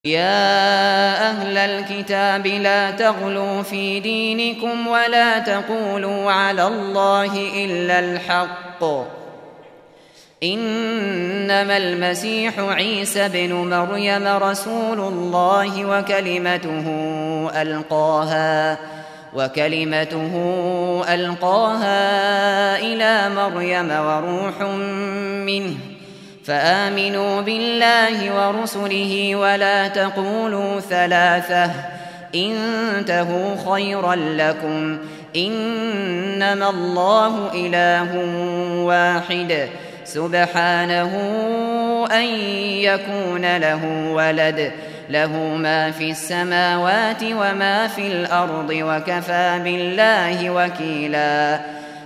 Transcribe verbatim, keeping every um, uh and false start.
يا أهل الكتاب لا تغلوا في دينكم ولا تقولوا على الله إلا الحق إنما المسيح عيسى بن مريم رسول الله وكلمته ألقاها وكلمته ألقاها إلى مريم وروح منه فآمنوا بالله ورسله ولا تقولوا ثلاثة انتهوا خيرا لكم إنما الله إله واحد سبحانه أن يكون له ولد له ما في السماوات وما في الأرض وكفى بالله وكيلا